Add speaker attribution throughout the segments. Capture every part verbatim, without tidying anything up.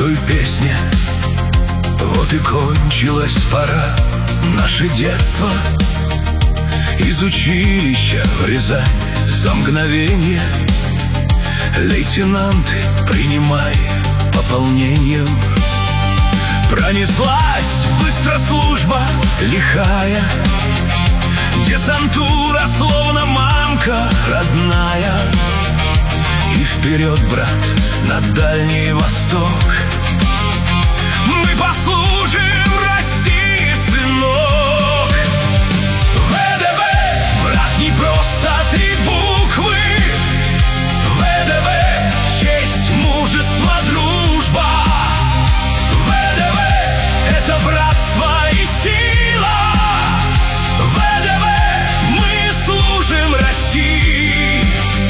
Speaker 1: той песне. Вот и кончилась пора, наше детство. Из училища в Рязань за мгновенье. Лейтенанты, принимай пополнением. Пронеслась быстро служба лихая, десантура словно мамка родная. И вперед, брат, на Дальний Восток. Мы послужим России, сынок. ВДВ, брат, не просто три буквы. ВДВ, честь, мужество, дружба. ВДВ, это братство и сила. ВДВ, мы служим России.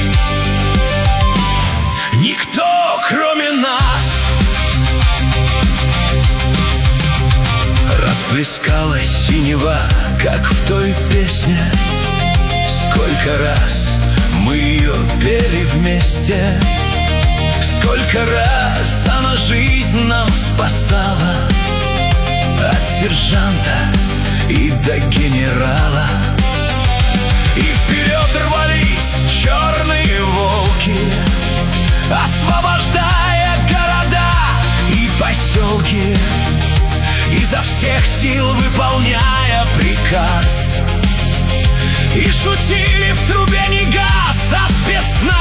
Speaker 1: Никто, кроме нас. Расплескалась синева, как в той песне. Сколько раз мы ее пели вместе. Сколько раз она жизнь нам спасала. От сержанта и до генерала. И вперед рвались черные волки, освобождая города и поселки, изо всех сил выполняя приказ. И шутили в трубе не газ, а спецназ.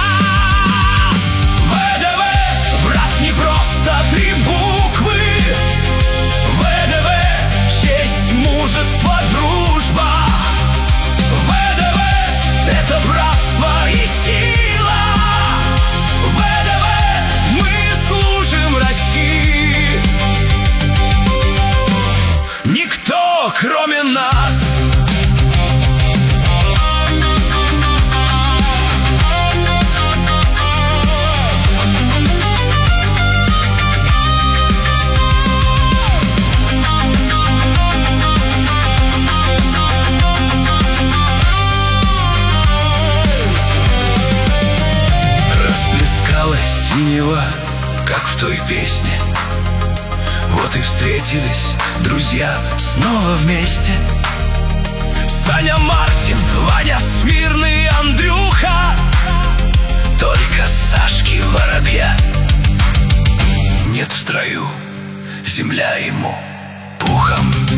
Speaker 1: ВДВ, брат, не просто три буквы. ВДВ, честь, мужество, дружба. ВДВ, это братство и сила. ВДВ, мы служим России. Никто, кроме нас. Расплескалась синева, как в той песне. Вот и встретились друзья снова вместе. Саня Мартин, Ваня Смирный, Андрюха. Только Сашки Воробья нет в строю, земля ему пухом.